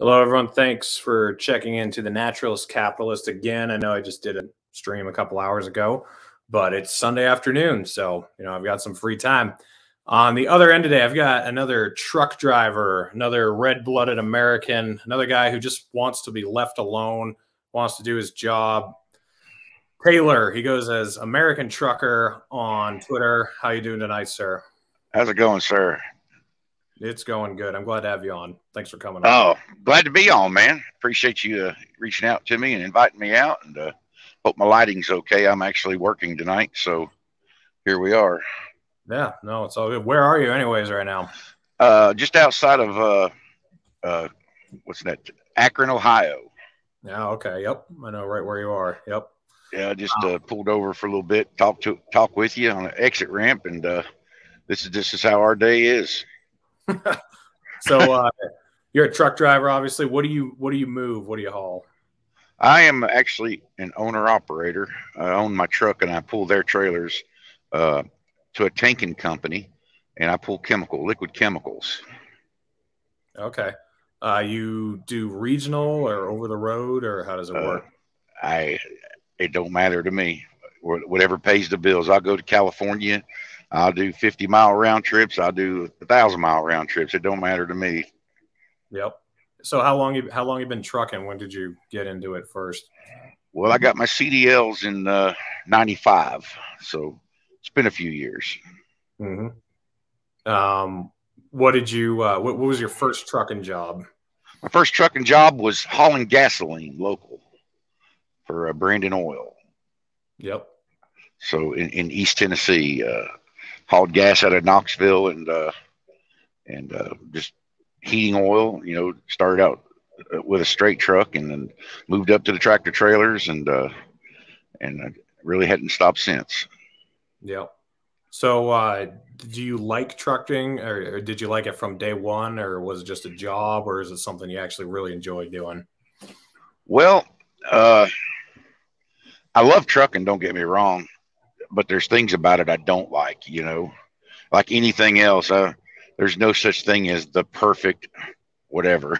Hello, everyone. Thanks for checking into the Naturalist Capitalist again. I know I just did a stream a couple hours ago, but it's Sunday afternoon, so I've got some free time. On the other end today, I've got another truck driver, another red-blooded American, another guy who just wants to be left alone, wants to do his job. Taylor, he goes as American Trucker on Twitter. How you doing tonight, sir? How's it going, sir? It's going good. I'm glad to have you on. Thanks for coming on. Oh, glad to be on, man. Appreciate you reaching out to me and inviting me out, and hope my lighting's okay. I'm actually working tonight, so here we are. Yeah, no, it's all good. Where are you anyways right now? Just outside of what's that? Akron, Ohio. Yeah, okay. Yep. I know right where you are. Yep. Yeah, I just pulled over for a little bit, talk with you on an exit ramp, and this is how our day is. So you're a truck driver, obviously. What do you move? What do you haul? I am actually an owner operator. I own my truck and I pull their trailers to a tanking company, and I pull liquid chemicals. Okay. You do regional or over the road, or how does it work? It don't matter to me. Whatever pays the bills. I'll go to California. I'll do 50-mile round trips. I'll do 1,000-mile round trips. It don't matter to me. Yep. So how long you been trucking? When did you get into it first? Well, I got my CDLs in '95, so it's been a few years. Mm-hmm. What did you? What was your first trucking job? My first trucking job was hauling gasoline local for Brandon Oil. Yep. So in East Tennessee, hauled gas out of Knoxville and just heating oil. Started out with a straight truck and then moved up to the tractor trailers and really hadn't stopped since. Yep. So do you like trucking, or did you like it from day one, or was it just a job, or is it something you actually really enjoy doing? Well, I love trucking, don't get me wrong, but there's things about it I don't like, like anything else. There's no such thing as the perfect whatever.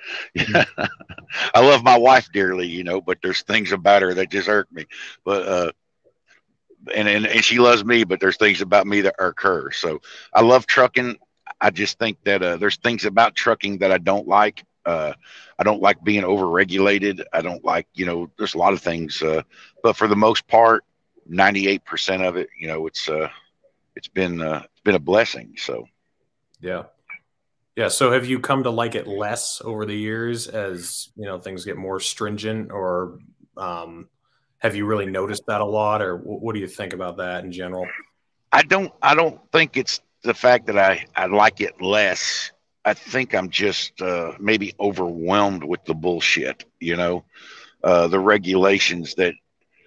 I love my wife dearly, but there's things about her that just irk me. But and she loves me, but there's things about me that irk her. So I love trucking. I just think that there's things about trucking that I don't like. I don't like being overregulated. I don't like, there's a lot of things, but for the most part, 98% of it, it's been a blessing. So, yeah. So have you come to like it less over the years as, things get more stringent, or have you really noticed that a lot, or what do you think about that in general? I don't think it's the fact that I like it less. I think I'm just maybe overwhelmed with the bullshit, the regulations that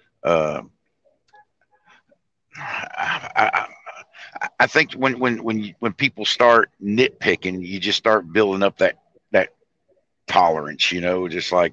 I think when people start nitpicking, you just start building up that tolerance, just like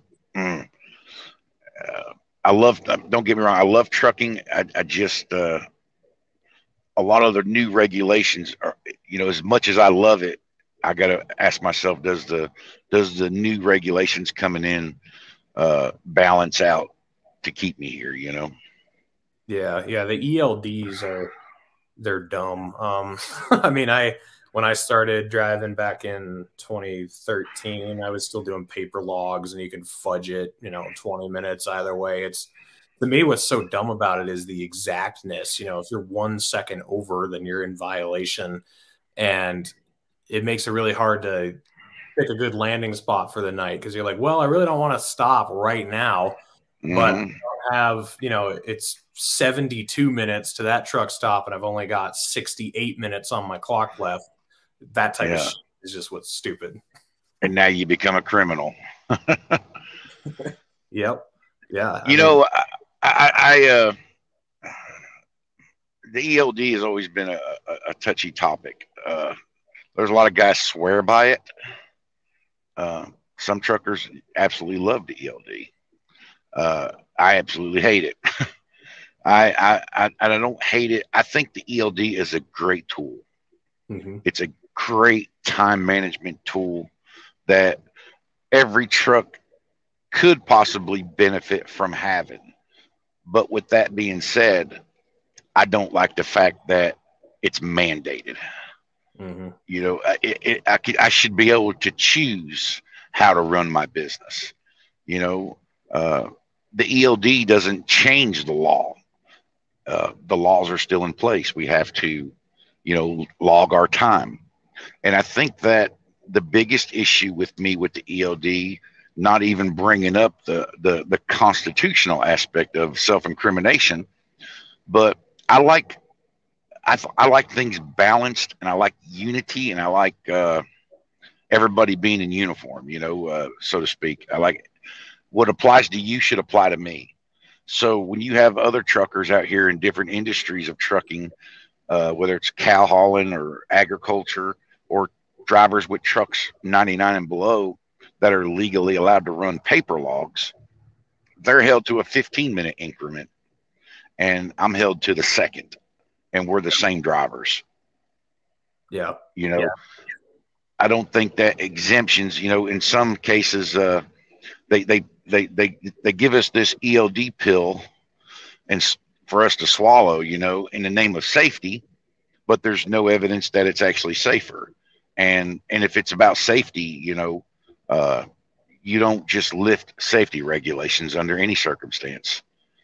I love. Don't get me wrong, I love trucking. I just a lot of the new regulations are, as much as I love it, I gotta ask myself, does the new regulations coming in balance out to keep me here? Yeah. The ELDs they're dumb. I mean, when I started driving back in 2013, I was still doing paper logs, and you can fudge it, 20 minutes either way. To me, what's so dumb about it is the exactness. If you're 1 second over, then you're in violation, and it makes it really hard to pick a good landing spot for the night, because you're like, well, I really don't want to stop right now, but I don't have, it's 72 minutes to that truck stop, and I've only got 68 minutes on my clock left. That type of shit is just what's stupid. And now you become a criminal. Yep. Yeah. The ELD has always been a touchy topic. There's a lot of guys swear by it. Some truckers absolutely love the ELD. I absolutely hate it. I don't hate it. I think the ELD is a great tool. Mm-hmm. It's a great time management tool that every truck could possibly benefit from having. But with that being said, I don't like the fact that it's mandated. Mm-hmm. You know, I should be able to choose how to run my business. You know, the ELD doesn't change the law. The laws are still in place. We have to, log our time. And I think that the biggest issue with me with the ELD, not even bringing up the constitutional aspect of self-incrimination, but I like I like things balanced, and I like unity, and I like everybody being in uniform, so to speak. I like what applies to you should apply to me. So when you have other truckers out here in different industries of trucking, whether it's cow hauling or agriculture, or drivers with trucks 99 and below that are legally allowed to run paper logs, they're held to a 15-minute increment, and I'm held to the second, and we're the same drivers. Yeah. Yeah. I don't think that exemptions, in some cases, they give us this ELD pill and for us to swallow, in the name of safety, but there's no evidence that it's actually safer. And if it's about safety, you don't just lift safety regulations under any circumstance.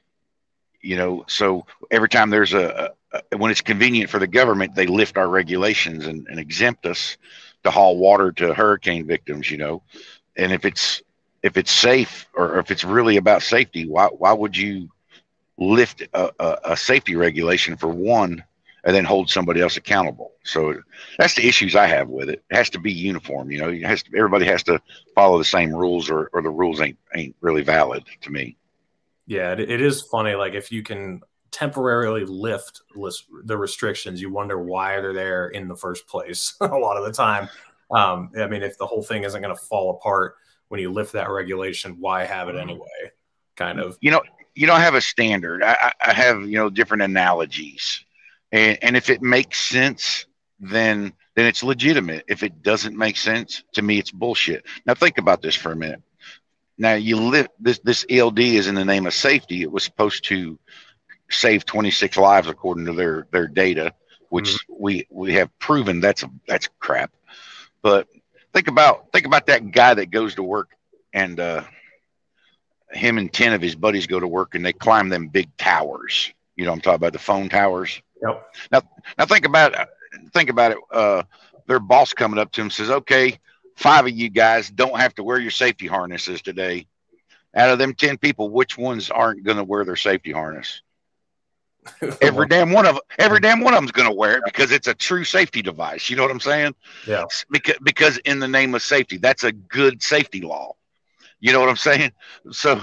So every time there's when it's convenient for the government, they lift our regulations and exempt us to haul water to hurricane victims, and if it's safe, or if it's really about safety, why would you lift a safety regulation for one and then hold somebody else accountable? So that's the issues I have with it. It has to be uniform. Everybody has to follow the same rules, or the rules ain't really valid to me. Yeah, it is funny. Like, if you can temporarily lift the restrictions, you wonder why they're there in the first place a lot of the time. I mean, if the whole thing isn't going to fall apart when you lift that regulation, why have it anyway? Kind of. I have a standard. I have, different analogies. And if it makes sense, then it's legitimate. If it doesn't make sense, to me, it's bullshit. Now, think about this for a minute. Now, you lift this ELD is in the name of safety. It was supposed to save 26 lives according to their data, which we have proven that's crap. But think about that guy that goes to work, and him and 10 of his buddies go to work, and they climb them big towers. I'm talking about the phone towers. Yep. Now think about it. Their boss coming up to him says, "Okay, 5 of you guys don't have to wear your safety harnesses today. Out of them 10 people, which ones aren't going to wear their safety harness?" Every damn one of them's going to wear it, because it's a true safety device. You know what I'm saying? Yeah. Because in the name of safety, that's a good safety law. You know what I'm saying? So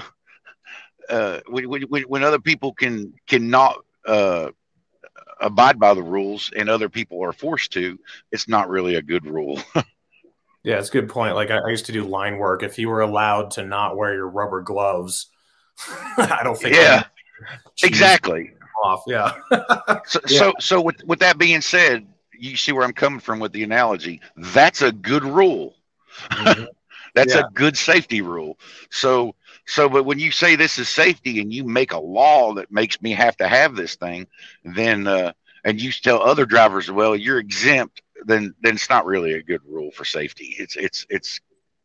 when other people cannot abide by the rules, and other people are forced to, it's not really a good rule. Yeah, it's a good point. Like, I used to do line work. If you were allowed to not wear your rubber gloves, I don't think. Yeah, exactly. Off. Yeah. So with that being said, you see where I'm coming from with the analogy. That's a good rule. Mm-hmm. That's a good safety rule. So, but when you say this is safety, and you make a law that makes me have to have this thing, then and you tell other drivers, well, you're exempt, then it's not really a good rule for safety. It's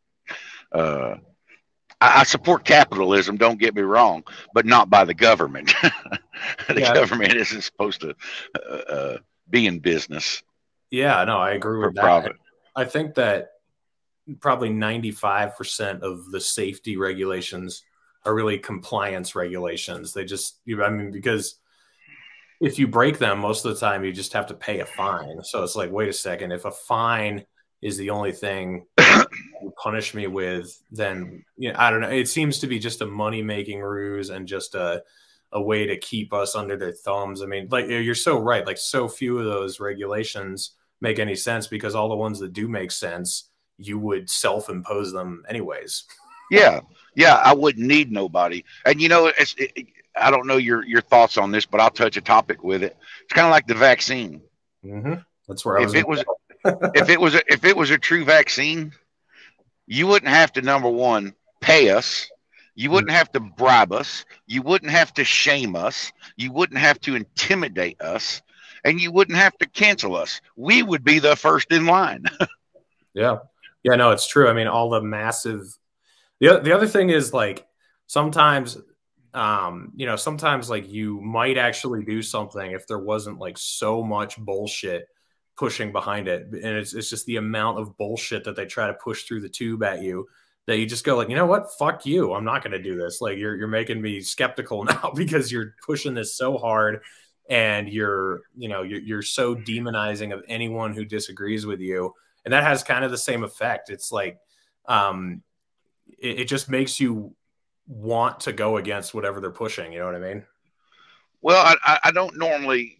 I support capitalism, don't get me wrong, but not by the government. The government isn't supposed to be in business. Yeah, no, I agree with that. Profit. I think that probably 95% of the safety regulations are really compliance regulations. They just, because if you break them, most of the time you just have to pay a fine. So it's like, wait a second, if a fine is the only thing you punish me with, then I don't know. It seems to be just a money-making ruse, and just a way to keep us under their thumbs. I mean, like, you're so right. Like, so few of those regulations make any sense, because all the ones that do make sense, you would self-impose them anyways. Yeah, I wouldn't need nobody. And I don't know your thoughts on this, but I'll touch a topic with it. It's kind of like the vaccine. Mm-hmm. That's where I was. If it was a true vaccine, You wouldn't have to, number one, pay us. You wouldn't have to bribe us. You wouldn't have to shame us. You wouldn't have to intimidate us. And you wouldn't have to cancel us. We would be the first in line. Yeah. Yeah, no, it's true. I mean, all the massive, the other thing is like sometimes, sometimes like you might actually do something if there wasn't like so much bullshit pushing behind it. And it's just the amount of bullshit that they try to push through the tube at you that you just go like, you know what? Fuck you. I'm not going to do this. Like you're making me skeptical now because you're pushing this so hard and you're so demonizing of anyone who disagrees with you. And that has kind of the same effect. It's like, it just makes you want to go against whatever they're pushing. You know what I mean? Well, I don't normally,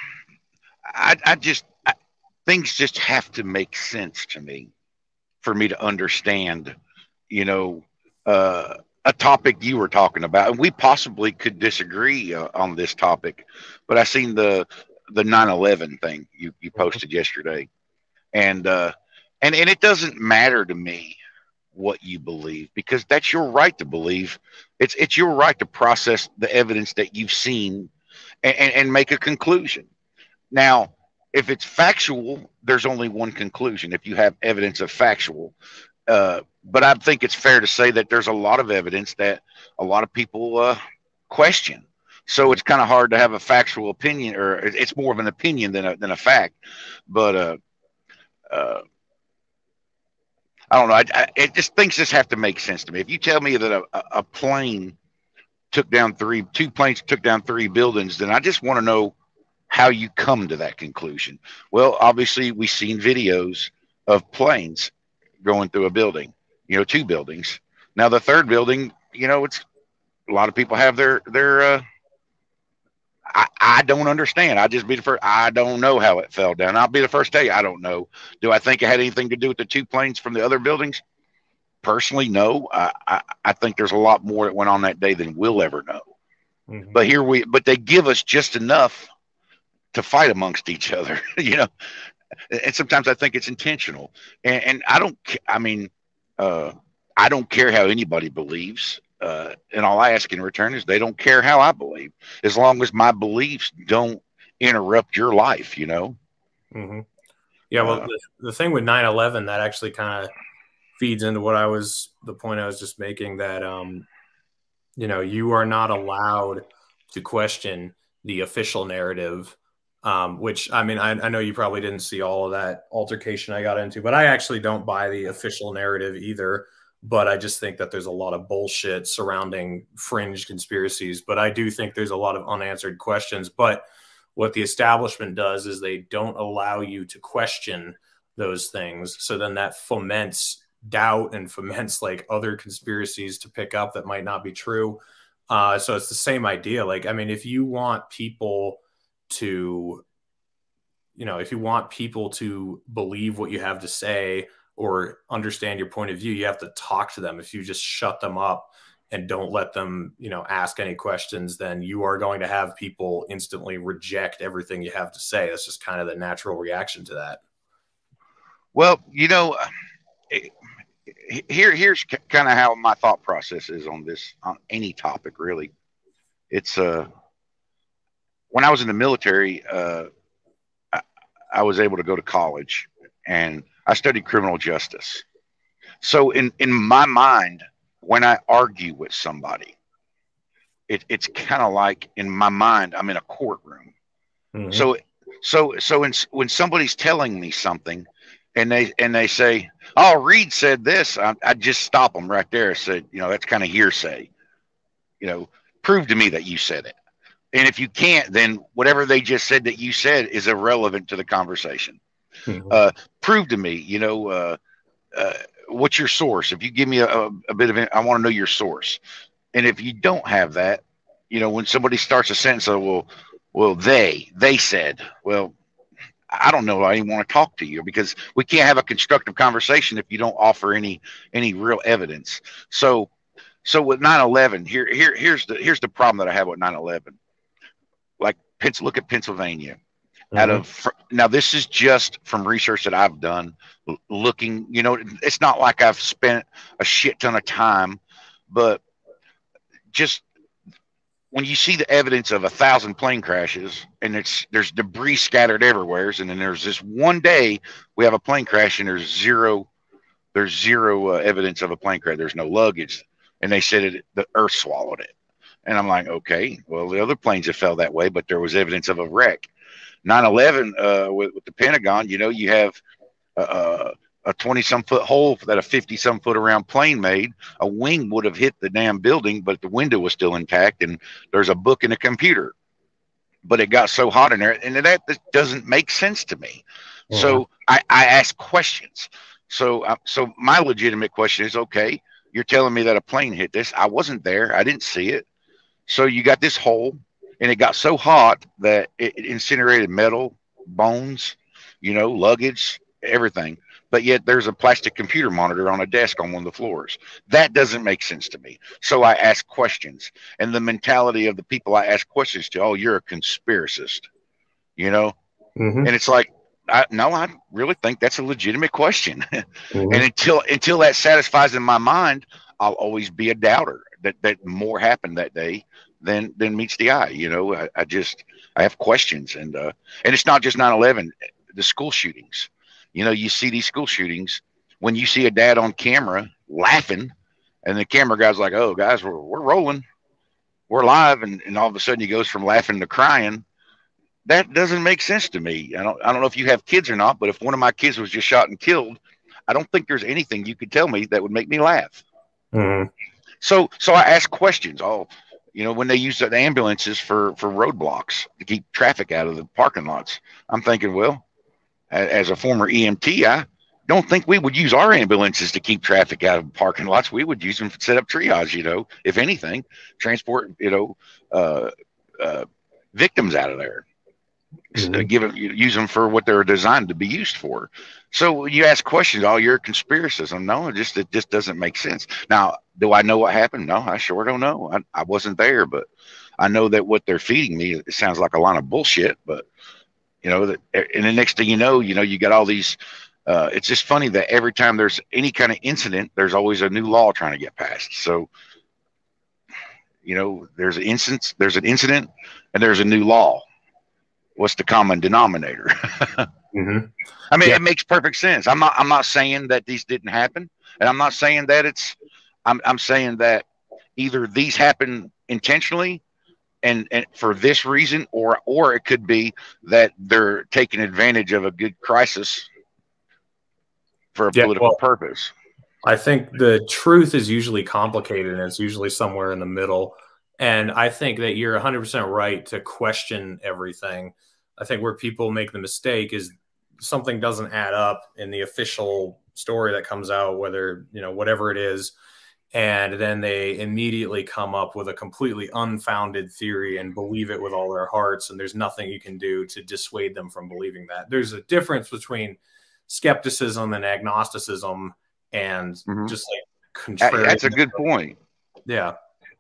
things just have to make sense to me for me to understand, a topic you were talking about. And we possibly could disagree on this topic, but I seen the 9/11 thing you posted yesterday. And it doesn't matter to me what you believe, because that's your right to believe. It's your right to process the evidence that you've seen and make a conclusion. Now, if it's factual, there's only one conclusion. If you have evidence of factual, but I think it's fair to say that there's a lot of evidence that a lot of people question. So it's kind of hard to have a factual opinion, or it's more of an opinion than a fact. But I don't know. It just things just have to make sense to me. If you tell me that a plane took down two planes took down 3 buildings, then I just want to know how you come to that conclusion. Well, obviously we've seen videos of planes going through a building, 2 buildings. Now the 3rd building, it's a lot of people have their I don't understand. I just be the first. I don't know how it fell down. I'll be the first to tell you I don't know. Do I think it had anything to do with the 2 planes from the other buildings? Personally, no. I think there's a lot more that went on that day than we'll ever know. Mm-hmm. But they give us just enough to fight amongst each other, And sometimes I think it's intentional. And I don't care how anybody believes. And all I ask in return is they don't care how I believe, as long as my beliefs don't interrupt your life, Mm-hmm. Yeah. Well, the thing with 9/11 that actually kind of feeds into the point I was just making, that, you are not allowed to question the official narrative, which, I mean, I know you probably didn't see all of that altercation I got into, but I actually don't buy the official narrative either. But I just think that there's a lot of bullshit surrounding fringe conspiracies. But I do think there's a lot of unanswered questions. But what the establishment does is they don't allow you to question those things. So then that foments doubt and foments like other conspiracies to pick up that might not be true. So it's the same idea. Like, I mean, if you want people to believe what you have to say or understand your point of view, you have to talk to them. If you just shut them up and don't let them, ask any questions, then you are going to have people instantly reject everything you have to say. That's just kind of the natural reaction to that. Well, here's kind of how my thought process is on any topic, really. It's when I was in the military, I was able to go to college, and I studied criminal justice. So in my mind, when I argue with somebody, it's kind of like, in my mind, I'm in a courtroom. Mm-hmm. So when somebody's telling me something and they say, "Oh, Reed said this," I just stop them right there. I said, that's kind of hearsay. Prove to me that you said it. And if you can't, then whatever they just said that you said is irrelevant to the conversation. Mm-hmm. Prove to me, what's your source? If you give me a bit of it, I want to know your source. And if you don't have that, when somebody starts a sentence of, well, they said, well, I don't know. I even want to talk to you, because we can't have a constructive conversation if you don't offer any real evidence. So with 9/11, here's the problem that I have with 9/11. Like, look at Pennsylvania. out of now this is just from research that I've done looking, you know, it's not like I've spent a shit ton of time, but just when you see the evidence of 1,000 plane crashes and there's debris scattered everywhere, and then there's this one day we have a plane crash and there's zero evidence of a plane crash. There's no luggage, and they said the earth swallowed it. And I'm like, okay, well, the other planes have fell that way, but there was evidence of a wreck. 9/11 with the Pentagon, you know, you have a 20-some foot hole that a 50-some foot around plane made. A wing would have hit the damn building, but the window was still intact, and there's a book and a computer. But it got so hot in there, and that doesn't make sense to me. So I ask questions. So my legitimate question is, okay, you're telling me that a plane hit this. I wasn't there. I didn't see it. So you got this hole, and it got so hot that it incinerated metal, bones, you know, luggage, everything. But yet there's a plastic computer monitor on a desk on one of the floors. That doesn't make sense to me. So I ask questions. And the mentality of the people I ask questions to, oh, you're a conspiracist, you know? And it's like, no, I really think that's a legitimate question. And until that satisfies in my mind, I'll always be a doubter that more happened that day than meets the eye. You know, I have questions, and it's not just 9/11, the school shootings. You know, you see these school shootings when you see a dad on camera laughing, and the camera guy's like, "Oh, guys, we're rolling, we're live," and all of a sudden he goes from laughing to crying. That doesn't make sense to me. I don't know if you have kids or not, but if one of my kids was just shot and killed, I don't think there's anything you could tell me that would make me laugh. So I ask questions. Oh, you know, when they use the ambulances for roadblocks to keep traffic out of the parking lots, I'm thinking, well, as a former EMT, I don't think we would use our ambulances to keep traffic out of parking lots. We would use them to set up triage, you know, if anything, transport, you know, victims out of there. Use them for what they're designed to be used for. So you ask questions, oh, you're a conspiracist. No, it just doesn't make sense. Now, do I know what happened? No, I sure don't know. I wasn't there, but I know that what they're feeding me, it sounds like a lot of bullshit, but you know, and the next thing you know, you got all these, it's just funny that every time there's any kind of incident, there's always a new law trying to get passed. So, you know, there's an incident and there's a new law. What's the common denominator? I mean, it makes perfect sense. I'm not saying that these didn't happen, and I'm not saying that I'm saying that either these happen intentionally and for this reason, or it could be that they're taking advantage of a good crisis for a political purpose. I think the truth is usually complicated, and it's usually somewhere in the middle. And I think that you're 100% right to question everything. I think where people make the mistake is something doesn't add up in the official story that comes out, whether, you know, whatever it is. And then they immediately come up with a completely unfounded theory and believe it with all their hearts. And there's nothing you can do to dissuade them from believing that. There's a difference between skepticism and agnosticism and just like contrarian. That's a good point. Yeah.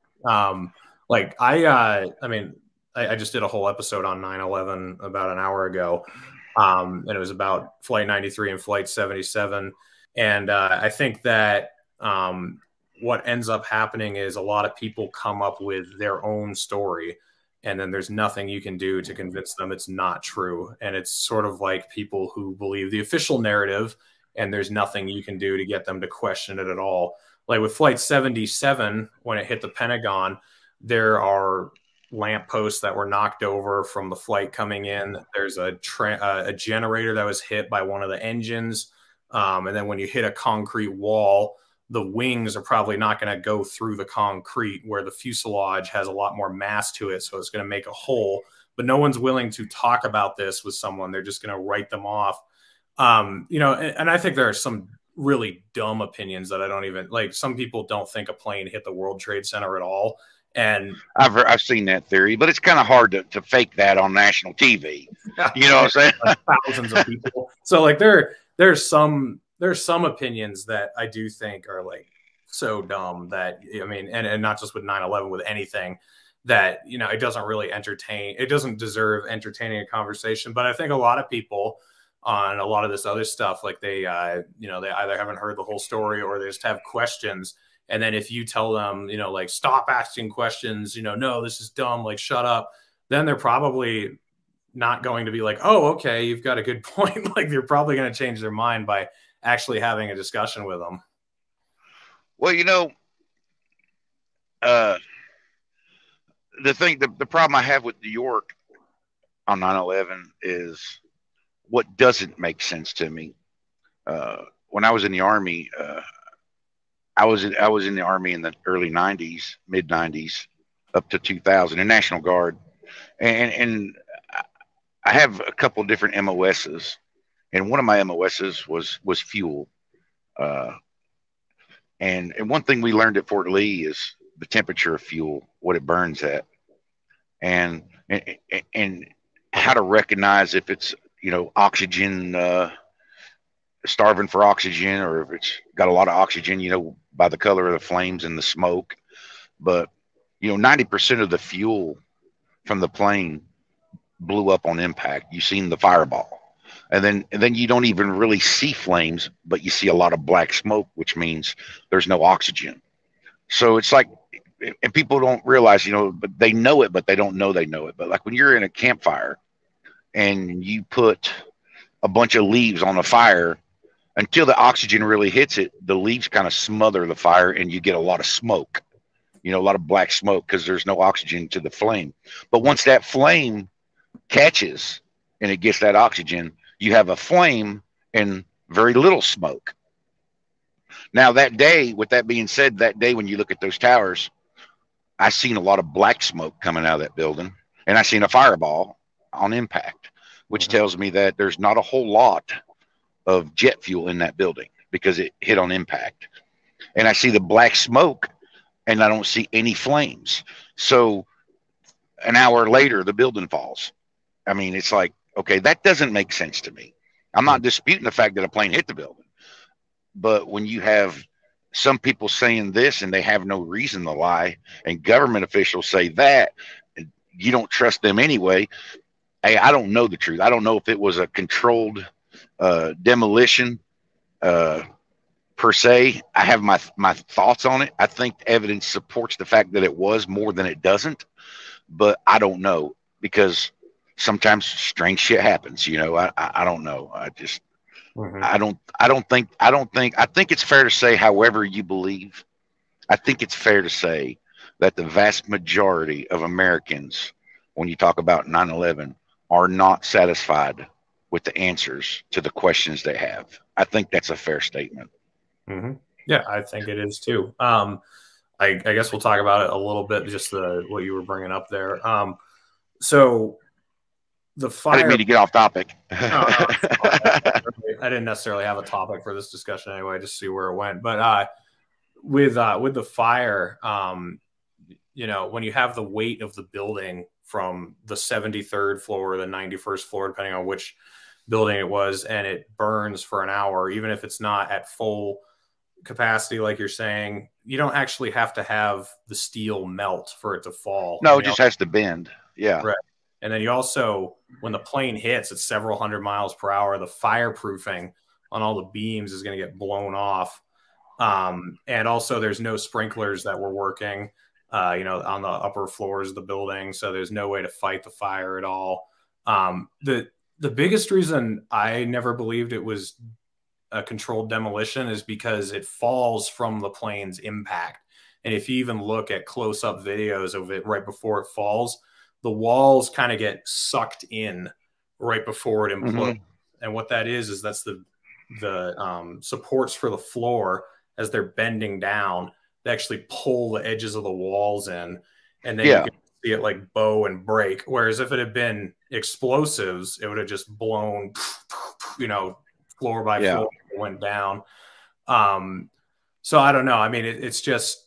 Like I mean, I just did a whole episode on 9/11 about an hour ago. And it was about Flight 93 and Flight 77. And I think that what ends up happening is a lot of people come up with their own story, and then there's nothing you can do to convince them it's not true. And it's sort of like people who believe the official narrative, and there's nothing you can do to get them to question it at all. Like with Flight 77, when it hit the Pentagon, there are lampposts that were knocked over from the flight coming in. There's a generator that was hit by one of the engines. And then when you hit a concrete wall, the wings are probably not going to go through the concrete, where the fuselage has a lot more mass to it. So it's going to make a hole, but no one's willing to talk about this with someone. They're just going to write them off. You know, and I think there are some really dumb opinions that I don't even like. Some people don't think a plane hit the World Trade Center at all. And I've seen that theory, but it's kind of hard to fake that on national TV. You know what I'm saying? Like thousands of people. So like there's some opinions that I do think are like so dumb that, I mean, and not just with 9/11, with anything that, you know, it doesn't really entertain, it doesn't deserve entertaining a conversation. But I think a lot of people on a lot of this other stuff, like they, you know, they either haven't heard the whole story or they just have questions. And then if you tell them, you know, like, stop asking questions, you know, no, this is dumb, like, shut up, then they're probably not going to be like, oh, okay, you've got a good point. Like, they're probably going to change their mind by actually having a discussion with them. Well, you know, uh, the problem I have with New York on 9/11 is what doesn't make sense to me. When I was in the Army, I was in the Army in the early 90s, mid 90s, up to 2000 in National Guard, and I have a couple of different MOSs, and one of my MOSs was fuel. Uh, and one thing we learned at Fort Lee is the temperature of fuel, what it burns at, and and how to recognize if it's, you know, oxygen, starving for oxygen, or if it's got a lot of oxygen, you know, by the color of the flames and the smoke. But, you know, 90% of the fuel from the plane blew up on impact. You've seen the fireball. And then you don't even really see flames, but you see a lot of black smoke, which means there's no oxygen. So it's like, and people don't realize, you know, but they know it, but they don't know they know it. But like when you're in a campfire and you put a bunch of leaves on a fire, until the oxygen really hits it, the leaves kind of smother the fire and you get a lot of smoke, you know, a lot of black smoke because there's no oxygen to the flame. But once that flame catches and it gets that oxygen, you have a flame and very little smoke. Now, that day, with that being said, that day when you look at those towers, I seen a lot of black smoke coming out of that building, and I seen a fireball on impact, which tells me that there's not a whole lot of jet fuel in that building because it hit on impact. And I see the black smoke and I don't see any flames. So an hour later, the building falls. I mean, it's like, okay, that doesn't make sense to me. I'm not disputing the fact that a plane hit the building, but when you have some people saying this and they have no reason to lie, and government officials say that, and you don't trust them anyway. Hey, I don't know the truth. I don't know if it was a controlled demolition per se. I have my thoughts on it. I think evidence supports the fact that it was more than it doesn't, but I don't know, because sometimes strange shit happens. You know, I don't know. I just I think it's fair to say, however you believe, I think it's fair to say that the vast majority of Americans, when you talk about 9/11, are not satisfied with the answers to the questions they have. I think that's a fair statement. Mm-hmm. Yeah, I think it is too. I guess we'll talk about it a little bit, just what you were bringing up there. So the fire. I didn't mean to get off topic. I didn't necessarily have a topic for this discussion anyway, just see where it went. But with the fire, you know, when you have the weight of the building from the 73rd floor or the 91st floor, depending on which building it was, and it burns for an hour, even if it's not at full capacity, like you're saying, you don't actually have to have the steel melt for it to fall. No, it just has to bend. Yeah. Right. And then you also, when the plane hits at several hundred miles per hour, the fireproofing on all the beams is going to get blown off. And also there's no sprinklers that were working, you know, on the upper floors of the building. So there's no way to fight the fire at all. The biggest reason I never believed it was a controlled demolition is because it falls from the plane's impact. And if you even look at close-up videos of it right before it falls, the walls kind of get sucked in right before it implodes. Mm-hmm. And what that is that's the supports for the floor as they're bending down. They actually pull the edges of the walls in, and then you can see it like bow and break. Whereas if it had been explosives, it would have just blown, you know, floor by floor, went down. So I don't know. I mean, it's just,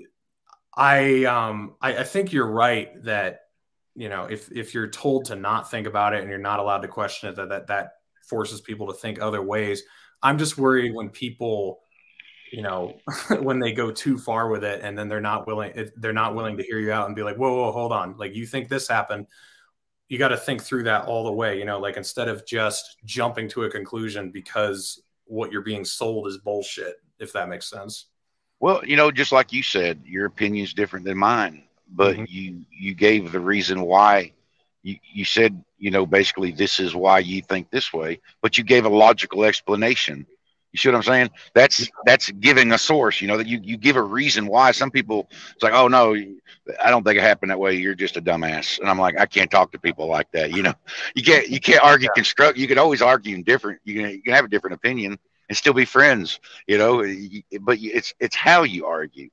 I think you're right that, you know, if you're told to not think about it and you're not allowed to question it, that forces people to think other ways. I'm just worried when people you know, when they go too far with it, and then they're not willing to hear you out and be like, whoa, hold on. Like, you think this happened. You got to think through that all the way, you know, like instead of just jumping to a conclusion because what you're being sold is bullshit, if that makes sense. Well, you know, just like you said, your opinion's different than mine, but Mm-hmm. you gave the reason why. You said, you know, basically this is why you think this way, but you gave a logical explanation. You see what I'm saying? That's giving a source, you know, that you give a reason why. Some people, it's like, oh no, I don't think it happened that way. You're just a dumbass. And I'm like, I can't talk to people like that. You know, you can't argue construct. You can always argue different. You can have a different opinion and still be friends, you know, but it's how you argue.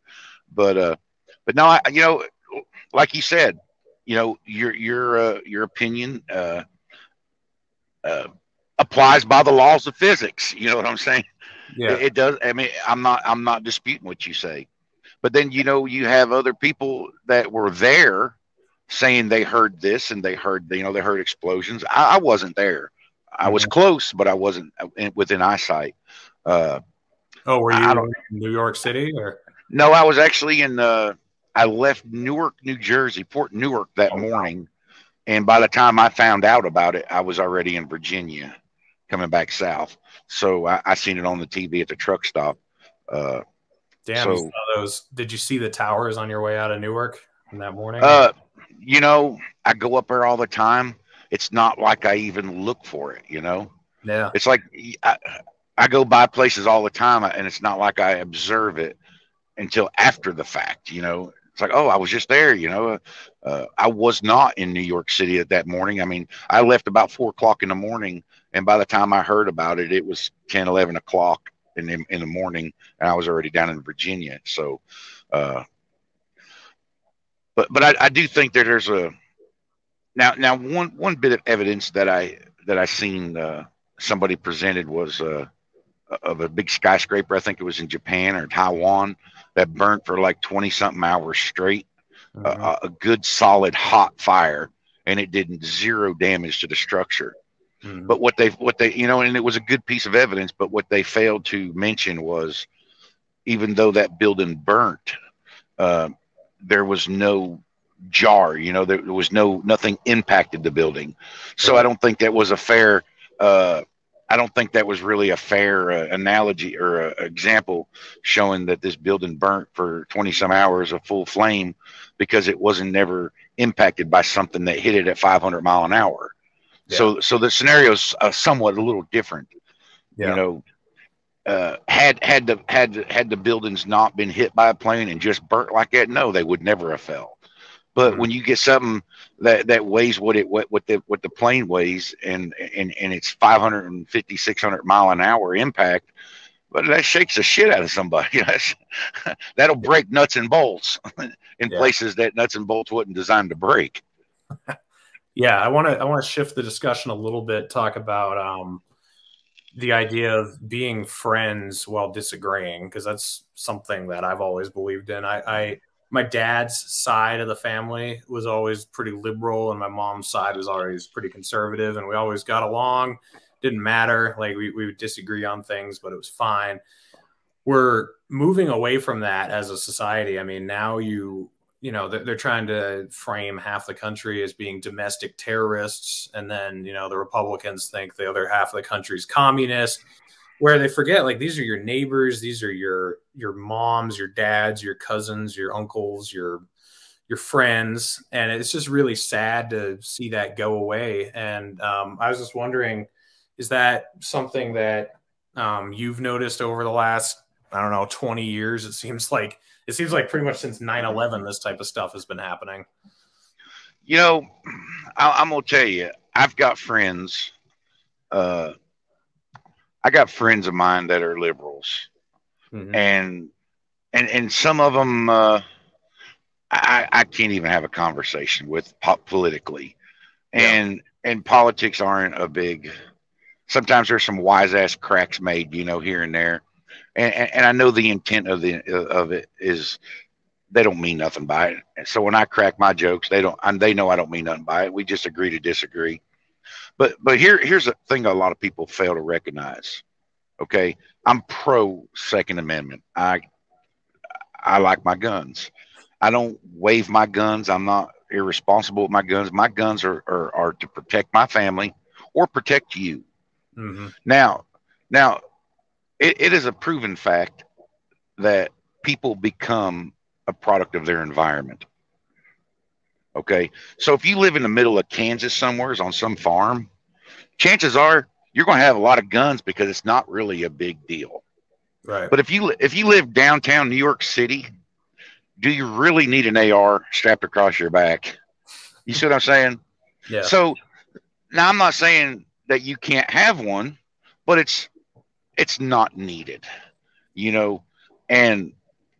But no, you know, like you said, you know, your opinion uh, applies by the laws of physics. You know what I'm saying? Yeah. It does. I mean, I'm not disputing what you say, but then, you know, you have other people that were there saying they heard this and they heard, you know, they heard explosions. I wasn't there. I was Mm-hmm. close, but I wasn't within eyesight. Uh, Oh, were I you don't. in New York City or? No, I was actually in. I left Newark, New Jersey, Port Newark that Oh, wow. morning, and by the time I found out about it, I was already in Virginia, coming back south. So I seen it on the TV at the truck stop. Uh, Damn, you saw so, those. Did you see the towers on your way out of Newark in that morning? Or? uh, you know, I go up there all the time. It's not like I even look for it. You know, Yeah. it's like I go by places all the time, and it's not like I observe it until after the fact. You know, it's like, oh, I was just there. You know, I was not in New York City at that morning. I mean, I left about 4 o'clock in the morning, and by the time I heard about it, it was 10, 11 o'clock in the morning, and I was already down in Virginia. So, uh, but I do think that there's a now one bit of evidence that I seen somebody presented was of a big skyscraper. I think it was in Japan or Taiwan that burnt for like 20 something hours straight. Mm-hmm. A good solid hot fire, and it did zero damage to the structure. Mm-hmm. But what they you know, and it was a good piece of evidence. But what they failed to mention was, even though that building burnt, uh, there was no jar. You know, there was nothing impacted the building. So I Right. don't think that was a fair. Uh, I don't think that was really a fair analogy or example showing that this building burnt for 20 some hours of full flame because it wasn't never impacted by something that hit it at 500 mile an hour. Yeah. So the scenario's somewhat a little different. You Yeah. know, had the buildings not been hit by a plane and just burnt like that, no, they would never have fell. But Mm-hmm. when you get something that weighs what the plane weighs, and it's 550, 600 mile an hour impact, but that shakes the shit out of somebody. That'll break nuts and bolts in Yeah. places that nuts and bolts wasn't designed to break. Yeah. I want to shift the discussion a little bit, talk about the idea of being friends while disagreeing, because that's something that I've always believed in. My dad's side of the family was always pretty liberal, and my mom's side was always pretty conservative, and we always got along. Didn't matter. Like, we would disagree on things, but it was fine. We're moving away from that as a society. I mean, now you know, they're trying to frame half the country as being domestic terrorists, and then, you know, the Republicans think the other half of the country is communist, where they forget, like, these are your neighbors, these are your moms, your dads, your cousins, your uncles, your friends, and it's just really sad to see that go away. And I was just wondering, is that something that you've noticed over the last, I don't know, 20 years? It seems like pretty much since 9/11 this type of stuff has been happening. You know, I'm gonna tell you, I've got friends. Uh, I got friends of mine that are liberals, Mm-hmm. and and some of them I can't even have a conversation with politically, Yeah. and politics aren't a big. Sometimes there's some wise ass cracks made, you know, here and there, and I know the intent of it is they don't mean nothing by it. And so when I crack my jokes, they don't, and they know I don't mean nothing by it. We just agree to disagree. But here's a thing a lot of people fail to recognize. Okay. I'm pro Second Amendment. I like my guns. I don't wave my guns. I'm not irresponsible with my guns. My guns are to protect my family or protect you. Mm-hmm. Now, it is a proven fact that people become a product of their environment. Okay. So if you live in the middle of Kansas somewhere on some farm, chances are you're going to have a lot of guns because it's not really a big deal. Right. But if you live downtown New York City, do you really need an AR strapped across your back? You see what I'm saying? Yeah. So now I'm not saying that you can't have one, but it's not needed, you know. And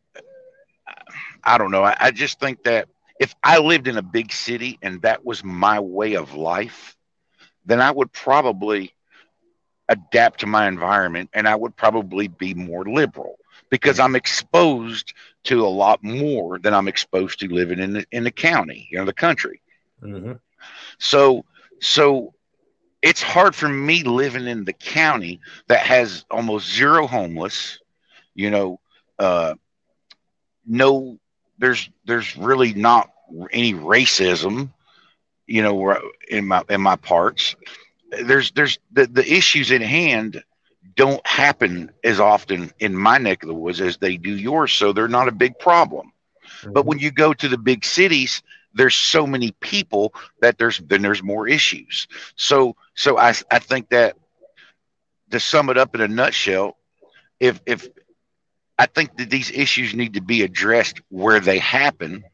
I don't know. I just think that if I lived in a big city and that was my way of life, then I would probably adapt to my environment and I would probably be more liberal because I'm exposed to a lot more than I'm exposed to living in the county, you know, the country. Mm-hmm. So it's hard for me living in the county that has almost zero homeless, you know, no, there's really not any racism, you know, in my parts. There's the issues at hand don't happen as often in my neck of the woods as they do yours, so they're not a big problem. Mm-hmm. But when you go to the big cities, there's so many people that there's more issues. So I think that, to sum it up in a nutshell, if I think that these issues need to be addressed where they happen,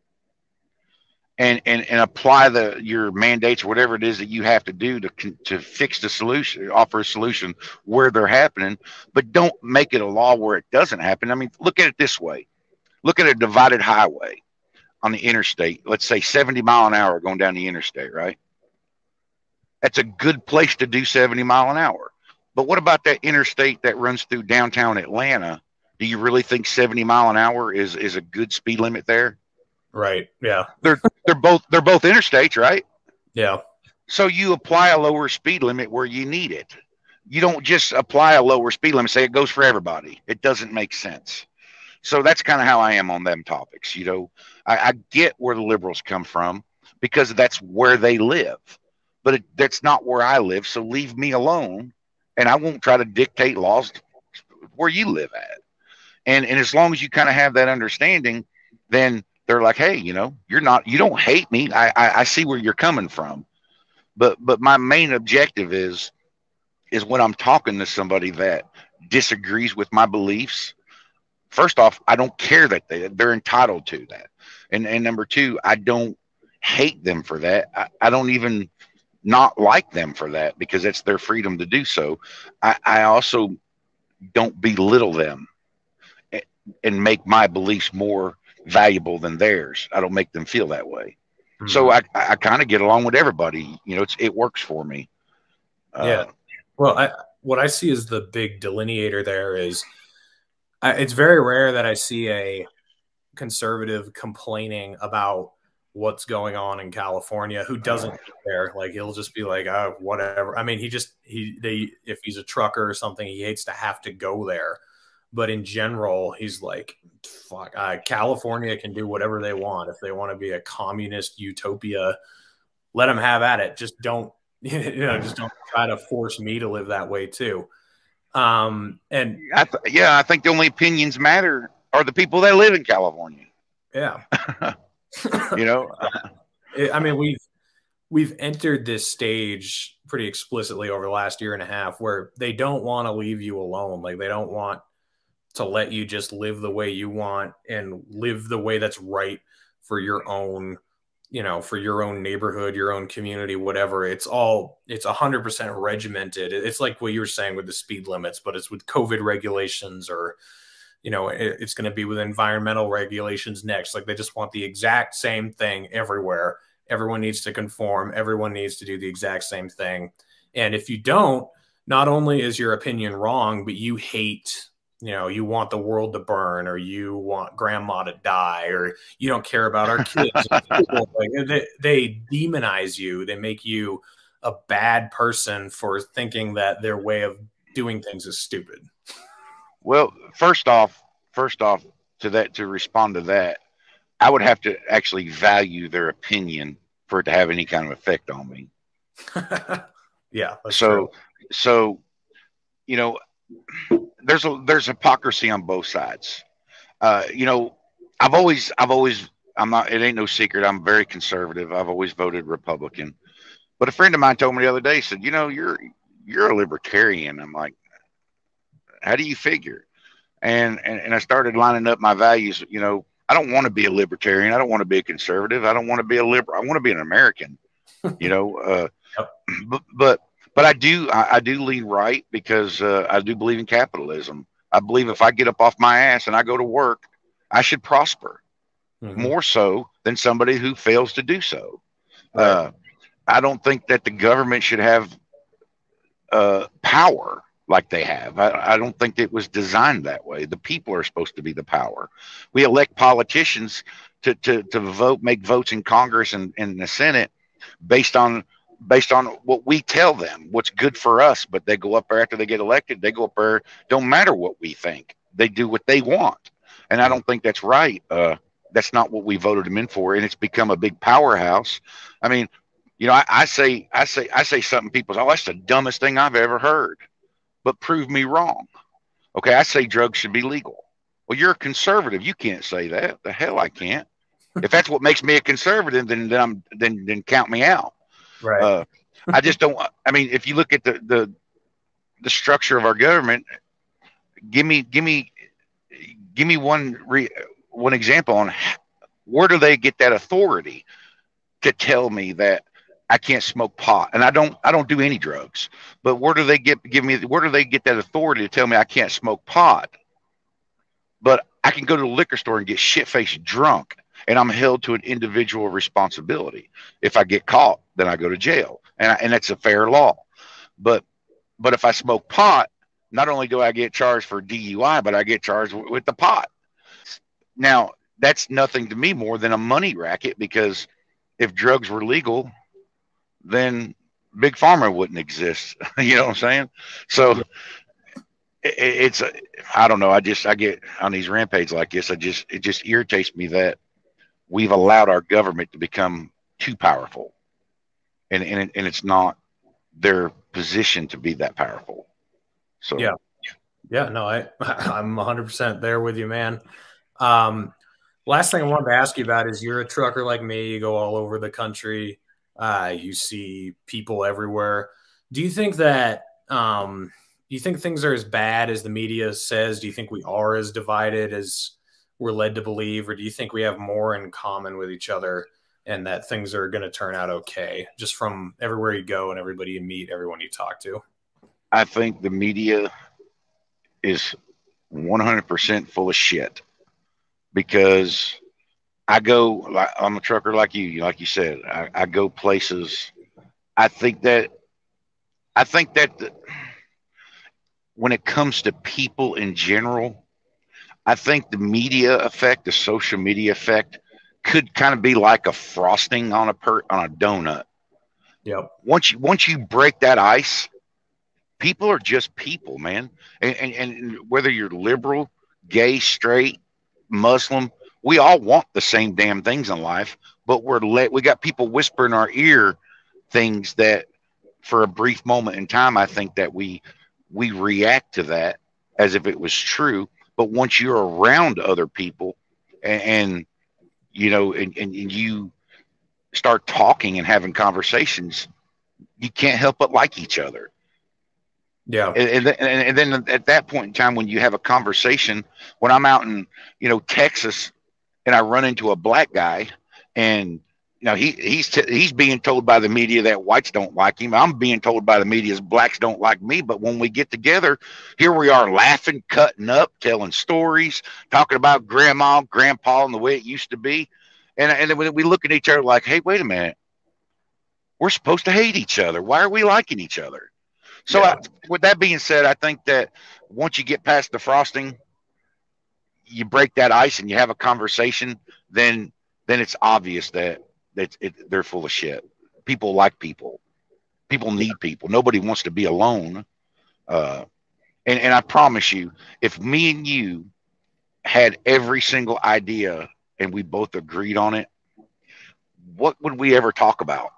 and apply your mandates or whatever it is that you have to do to fix the solution, offer a solution where they're happening, but don't make it a law where it doesn't happen. I mean, look at it this way. Look at a divided highway on the interstate. Let's say 70 mile an hour going down the interstate, right? That's a good place to do 70 mile an hour. But what about that interstate that runs through downtown Atlanta? Do you really think 70 mile an hour is a good speed limit there? Right. Yeah. They're both interstates, right? Yeah. So you apply a lower speed limit where you need it. You don't just apply a lower speed limit, say it goes for everybody. It doesn't make sense. So that's kind of how I am on them topics. You know, I get where the liberals come from because that's where they live, but that's not where I live. So leave me alone, and I won't try to dictate laws where you live at. And as long as you kind of have that understanding, then they're like, hey, you know, you don't hate me. I see where you're coming from. But my main objective is when I'm talking to somebody that disagrees with my beliefs, first off, I don't care that they're entitled to that. And number two, I don't hate them for that. I don't even not like them for that because it's their freedom to do so. I also don't belittle them and make my beliefs more valuable than theirs. I don't make them feel that way. Mm-hmm. So I kind of get along with everybody. You know, it works for me. Yeah. Well, what I see as the big delineator there is it's very rare that I see a conservative complaining about what's going on in California who doesn't care. Like, he'll just be like, oh, whatever. I mean, if he's a trucker or something, he hates to have to go there. But in general, he's like, fuck, California can do whatever they want. If they want to be a communist utopia, let them have at it. Just don't, just don't try to force me to live that way too. And I think the only opinions matter are the people that live in California. Yeah. You know, I mean, we've entered this stage pretty explicitly over the last year and a half where they don't want to leave you alone. Like, they don't want to let you just live the way you want and live the way that's right for your own, for your own neighborhood, your own community, whatever. It's 100% regimented. It's like what you were saying with the speed limits, but it's with COVID regulations, or, it's going to be with environmental regulations next. Like, they just want the exact same thing everywhere. Everyone needs to conform. Everyone needs to do the exact same thing. And if you don't, not only is your opinion wrong, but you hate, you want the world to burn, or you want grandma to die, or you don't care about our kids. Like, they demonize you. They make you a bad person for thinking that their way of doing things is stupid. Well, first off, to respond to that, I would have to actually value their opinion for it to have any kind of effect on me. Yeah, that's true. So you know, there's hypocrisy on both sides. You know, I've always I'm not. It ain't no secret. I'm very conservative. I've always voted Republican. But a friend of mine told me the other day, he said, you're a libertarian. I'm like, how do you figure? And I started lining up my values. I don't want to be a libertarian. I don't want to be a conservative. I don't want to be a liberal. I want to be an American. You know, Yep. but I do lean right because I do believe in capitalism. I believe if I get up off my ass and I go to work, I should prosper more so than somebody who fails to do so. Right. I don't think that the government should have power like they have. I don't think it was designed that way. The people are supposed to be the power. We elect politicians to vote, make votes in Congress and in the Senate based on what we tell them, what's good for us. But they go up there after they get elected. They go up there. Don't matter what we think. They do what they want, and I don't think that's right. That's not what we voted them in for, and it's become a big powerhouse. I mean, I say something. People say, "Oh, that's the dumbest thing I've ever heard," but prove me wrong. Okay, I say drugs should be legal. Well, you're a conservative. You can't say that. The hell, I can't. If that's what makes me a conservative, then count me out. Right. I just don't. I mean, if you look at the structure of our government, give me one example on where do they get that authority to tell me that I can't smoke pot, and I don't do any drugs. But where do they get that authority to tell me I can't smoke pot, but I can go to the liquor store and get shit-faced drunk, and I'm held to an individual responsibility. If I get caught, then I go to jail, and that's a fair law. But if I smoke pot, not only do I get charged for DUI, but I get charged with the pot. Now, that's nothing to me more than a money racket, because if drugs were legal, then Big Pharma wouldn't exist. You know what I'm saying? So I don't know. I get on these rampages like this. It just irritates me that we've allowed our government to become too powerful, and it's not their position to be that powerful. So yeah, no, I'm 100% there with you, man. Last thing I wanted to ask you about is, you're a trucker like me. You go all over the country. You see people everywhere. Do you think that things are as bad as the media says? Do you think we are as divided as we're led to believe, or do you think we have more in common with each other and that things are going to turn out okay, just from everywhere you go and everybody you meet, everyone you talk to? I think the media is 100% full of shit, because I'm a trucker like you said. I go places. I think that when it comes to people in general, I think the media effect, the social media effect, could kind of be like a frosting on a donut. Yep. Once you break that ice, people are just people, man. And whether you're liberal, gay, straight, Muslim, we all want the same damn things in life, but we got people whisper in our ear things that, for a brief moment in time, I think that we react to that as if it was true. But once you're around other people and you start talking and having conversations, you can't help but like each other. Yeah. And then at that point in time, when you have a conversation, when I'm out in, Texas, and I run into a black guy, and he's being told by the media that whites don't like him. I'm being told by the media as blacks don't like me. But when we get together, here we are laughing, cutting up, telling stories, talking about grandma, grandpa, and the way it used to be. And then we look at each other like, hey, wait a minute. We're supposed to hate each other. Why are we liking each other? So with that being said, I think that once you get past the frosting, you break that ice and you have a conversation, then it's obvious that they're full of shit. People like people. People need people. Nobody wants to be alone. And I promise you, if me and you had every single idea and we both agreed on it, what would we ever talk about?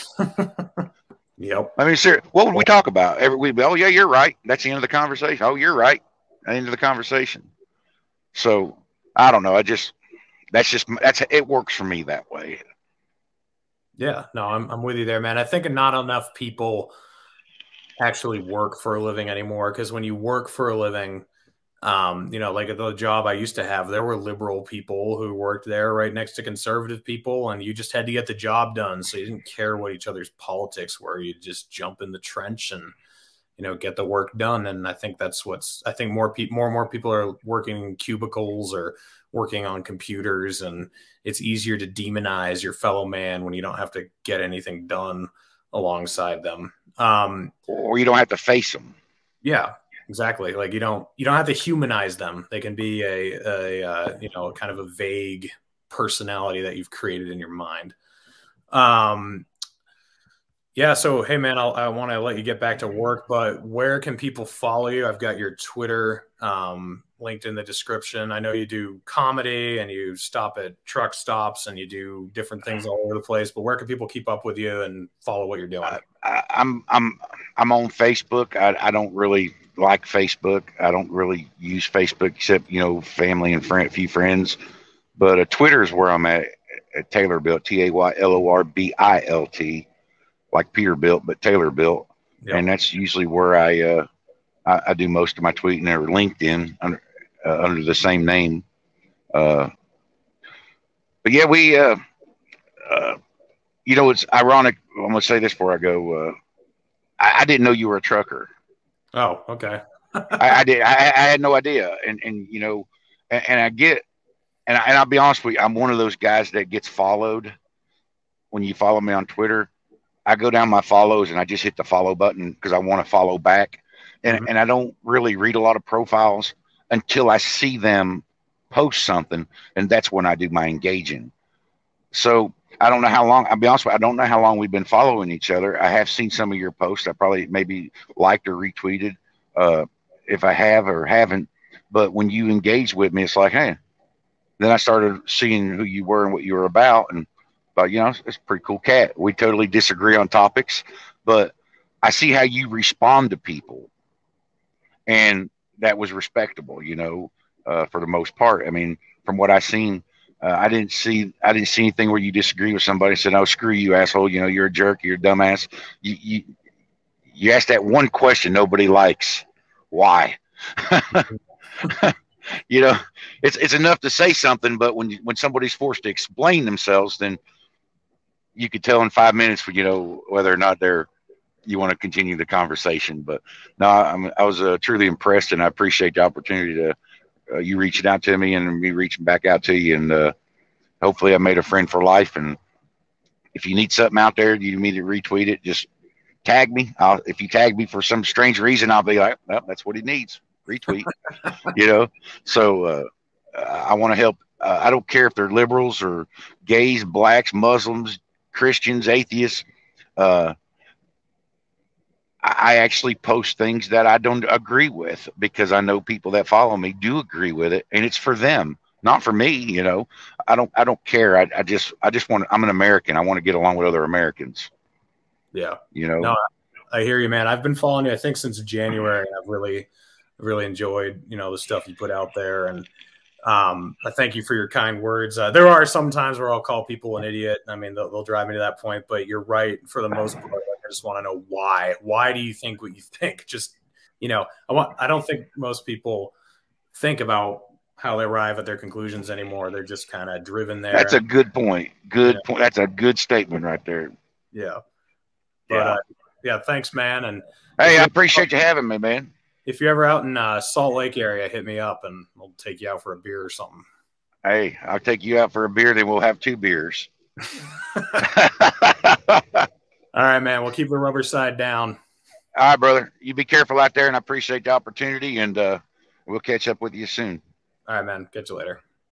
Yep. I mean, sir, what would we talk about? Oh yeah, you're right. That's the end of the conversation. Oh, you're right. End of the conversation. So I don't know. That's it works for me that way. Yeah, no, I'm with you there, man. I think not enough people actually work for a living anymore, because when you work for a living, like at the job I used to have, there were liberal people who worked there right next to conservative people, and you just had to get the job done. So you didn't care what each other's politics were. You just jump in the trench and get the work done. And I think I think more and more people are working in cubicles or working on computers, and it's easier to demonize your fellow man when you don't have to get anything done alongside them. Or you don't have to face them. Yeah, exactly. Like you don't have to humanize them. They can be a kind of a vague personality that you've created in your mind. Yeah. So, hey, man, I want to let you get back to work, but where can people follow you? I've got your Twitter linked in the description. I know you do comedy and you stop at truck stops and you do different things all over the place, but where can people keep up with you and follow what you're doing? I'm on Facebook. I don't really like Facebook. I don't really use Facebook except, family and few friends. But Twitter is where I'm at Taylor-Bilt, TAYLORBILT, like Peterbilt, but Taylor-Bilt. Yep. And that's usually where I do most of my tweeting, or LinkedIn under the same name. But yeah, it's ironic. I'm going to say this before I go. I didn't know you were a trucker. Oh, okay. I did. I had no idea. And I get, and I'll be honest with you, I'm one of those guys that gets followed. When you follow me on Twitter, I go down my follows and I just hit the follow button because I want to follow back. And I don't really read a lot of profiles until I see them post something. And that's when I do my engaging. So I don't know how long, I'll be honest with you, I don't know how long we've been following each other. I have seen some of your posts. I probably maybe liked or retweeted if I have or haven't. But when you engage with me, it's like, hey, then I started seeing who you were and what you were about. And but it's a pretty cool cat. We totally disagree on topics, but I see how you respond to people. And that was respectable, for the most part. I mean, from what I've seen, I didn't see anything where you disagree with somebody and said, "Oh, screw you, asshole! You're a jerk. You're a dumbass." You asked that one question nobody likes. Why? It's enough to say something, but when somebody's forced to explain themselves, then you could tell in 5 minutes, whether or not you want to continue the conversation. But no, I was truly impressed, and I appreciate the opportunity to you reaching out to me and me reaching back out to you. And hopefully I made a friend for life. And if you need something out there, you need me to retweet it, just tag me. If you tag me for some strange reason, I'll be like, well, that's what he needs. Retweet, So I want to help. I don't care if they're liberals or gays, blacks, Muslims, Christians, atheists. I actually post things that I don't agree with because I know people that follow me do agree with it, and it's for them, not for me. I don't care. I just want. I'm an American. I want to get along with other Americans. Yeah. No, I hear you, man. I've been following you, I think, since January. I've really enjoyed, the stuff you put out there. And I thank you for your kind words. There are some times where I'll call people an idiot. I mean, they'll drive me to that point, but you're right for the most part. I just want to know why. Why do you think what you think? Just, I don't think most people think about how they arrive at their conclusions anymore. They're just kind of driven there. That's a good point. Good point. That's a good statement right there. Yeah. But yeah, thanks, man. And hey, I appreciate you having me, man. If you're ever out in Salt Lake area, hit me up and I'll take you out for a beer or something. Hey, I'll take you out for a beer. Then we'll have 2 beers. All right, man. We'll keep the rubber side down. All right, brother. You be careful out there, and I appreciate the opportunity, and we'll catch up with you soon. All right, man. Catch you later.